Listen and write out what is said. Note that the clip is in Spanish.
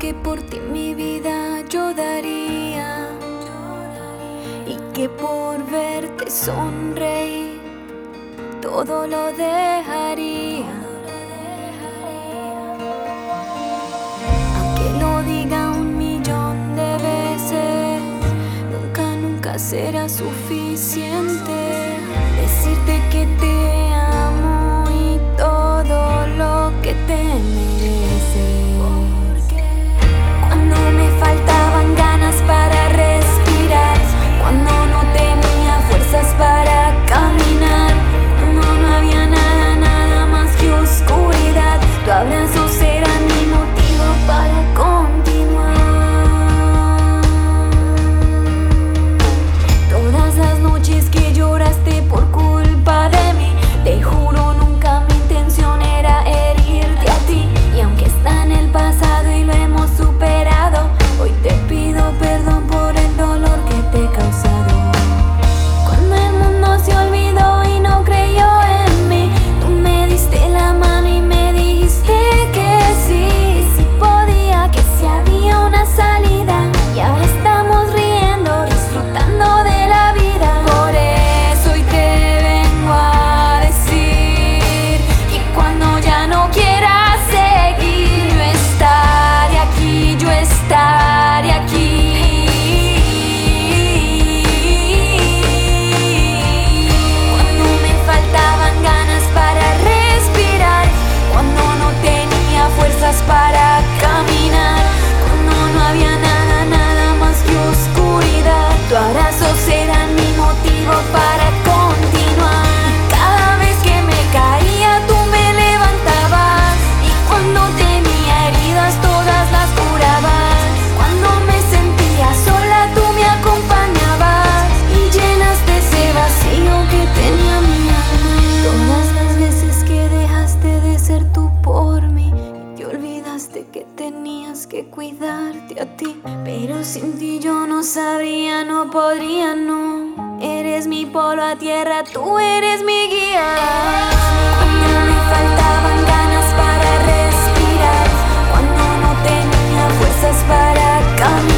que por ti mi vida yo daría, y que por verte sonreír todo lo dejaría. Aunque lo diga 1.000.000 de veces, nunca será suficiente decirte que te amo y todo lo que te mereces. Cuando me faltaban ganas para respirar, cuando no tenía fuerzas para caminar, cuando no había nada más que oscuridad, tu abrazo será mi motivo para continuar. Todas las noches que lloraste por culpa de mí, te juro nunca mi intención era herirte a ti. Y aunque está en el pasado y lo hemos superado, hoy te pido perdón por el dolor que te he causado. Cuando el mundo se olvidó y no creyó en mí, tú me diste la mano y me dijiste que sí podía, que sí había una salida. Y ahora estamos riendo, disfrutando de la vida. Por eso hoy te vengo a decir que cuando ya no quieras seguir, yo estaré aquí, yo estaré aquí. Cuando me faltaban ganas para respirar, cuando no tenía fuerzas para caminar, cuando no había nada más que oscuridad, tu abrazo será mi motivo para continuar. Cada vez que me caía tú me levantabas, y cuando tenía heridas todas las curabas. Cuando me sentía sola tú me acompañabas y llenaste ese vacío que tenía mi alma. Todas las veces que dejaste de ser tú por mí, que olvidaste que tenías que cuidarte a ti. Pero sin ti yo no sabría, no podría, no. Eres mi polo a tierra, tú eres mi guía. Cuando me faltaban ganas para respirar, cuando no tenía fuerzas para caminar,